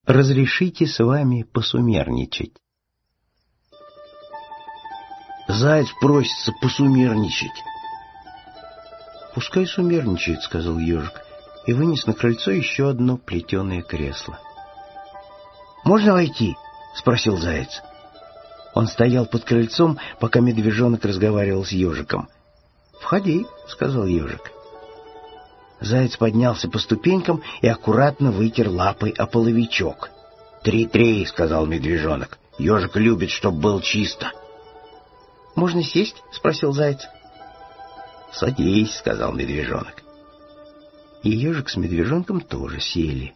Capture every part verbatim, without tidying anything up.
разрешите с вами посумерничать. Заяц просится посумерничать. Пускай сумерничает, сказал ежик, и вынес на крыльцо еще одно плетеное кресло. Можно войти? Спросил заяц. Он стоял под крыльцом, пока медвежонок разговаривал с ежиком. Входи, сказал ежик. Заяц поднялся по ступенькам и аккуратно вытер лапой о половичок. «Три-три», — сказал медвежонок. «Ежик любит, чтоб было чисто». «Можно сесть?» — спросил заяц. «Садись», — сказал медвежонок. И ежик с медвежонком тоже сели.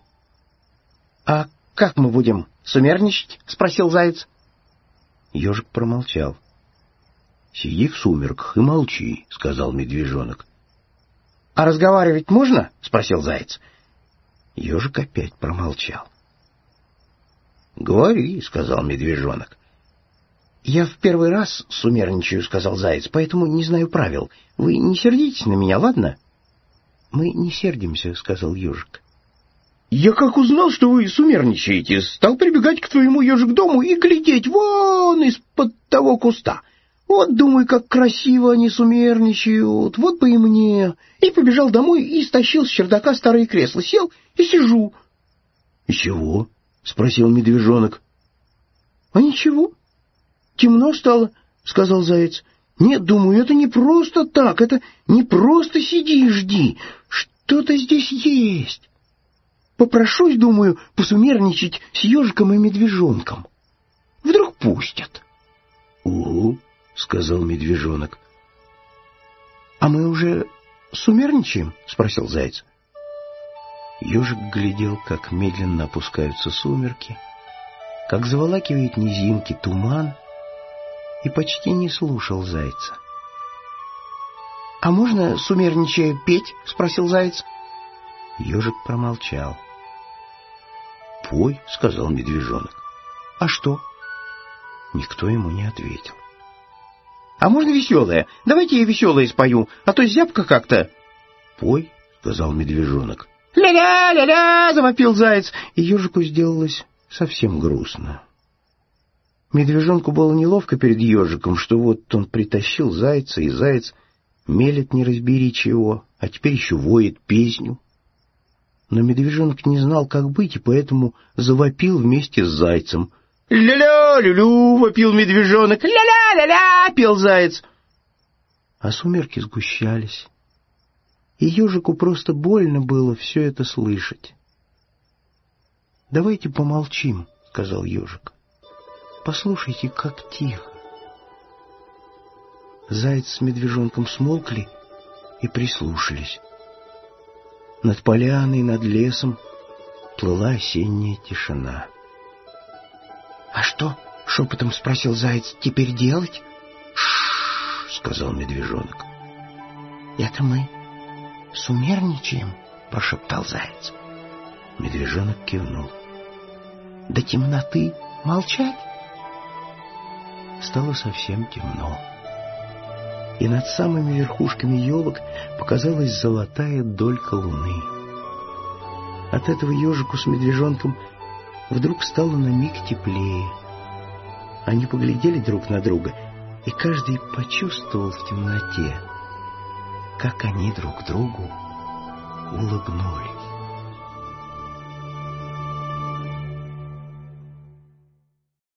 «А как мы будем сумерничать?» — спросил заяц. Ежик промолчал. «Сиди в сумерках и молчи», — сказал медвежонок. «А разговаривать можно?» — спросил заяц. Ежик опять промолчал. «Говори», — сказал медвежонок. «Я в первый раз сумерничаю», — сказал заяц, — «поэтому не знаю правил. Вы не сердитесь на меня, ладно?» «Мы не сердимся», — сказал ежик. «Я как узнал, что вы сумерничаете, стал прибегать к твоему ежик-дому и глядеть вон из-под того куста. Вот, думаю, как красиво они сумерничают, вот бы и мне». И побежал домой и стащил с чердака старые кресла, сел и сижу. — И чего? — спросил медвежонок. — А ничего. Темно стало, — сказал заяц. — Нет, думаю, это не просто так, это не просто сиди и жди, что-то здесь есть. Попрошусь, думаю, посумерничать с ежиком и медвежонком. Вдруг пустят. — Угу, — сказал медвежонок. — А мы уже сумерничаем? — спросил заяц. Ежик глядел, как медленно опускаются сумерки, как заволакивает низинки туман, и почти не слушал зайца. — А можно, сумерничая, петь? — спросил заяц. Ежик промолчал. — Пой, — сказал медвежонок. — А что? Никто ему не ответил. — А можно веселое? Давайте я веселое спою, а то зябко как-то. — Пой, — сказал медвежонок. — Ля-ля, ля-ля, — завопил заяц, и ежику сделалось совсем грустно. Медвежонку было неловко перед ежиком, что вот он притащил зайца, и заяц мелет не разбери чего, а теперь еще воет песню. Но медвежонок не знал, как быть, и поэтому завопил вместе с зайцем. «Ля-ля, лю-лю!» — вопил медвежонок. «Ля-ля, ля-ля!» — пел заяц. А сумерки сгущались, и ежику просто больно было все это слышать. «Давайте помолчим», — сказал ежик. «Послушайте, как тихо». Заяц с медвежонком смолкли и прислушались. Над поляной, над лесом плыла осенняя тишина. — А что? — шепотом спросил заяц. — Теперь делать? — Ш-ш-ш, — сказал медвежонок. — Это мы сумерничаем? — прошептал заяц. Медвежонок кивнул. — До темноты молчать? Стало совсем темно, и над самыми верхушками елок показалась золотая долька луны. От этого ежику с медвежонком вдруг стало на миг теплее. Они поглядели друг на друга, и каждый почувствовал в темноте, как они друг другу улыбнулись.